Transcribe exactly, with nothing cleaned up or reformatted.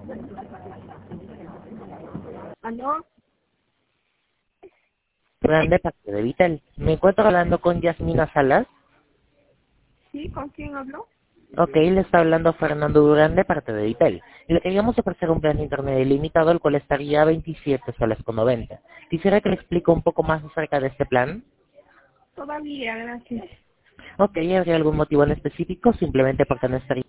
¿Aló? Durán de parte de Vitel. Me encuentro hablando con Yasmina Salas. ¿Sí? ¿Con quién habló? Ok, le está hablando Fernando Durán de parte de Vitel. Y le queríamos ofrecer un plan de internet ilimitado, el cual estaría a veintisiete soles con noventa. Quisiera que le explique un poco más acerca de este plan. Todavía, gracias. Ok, ¿habría algún motivo en específico? Simplemente porque no estaría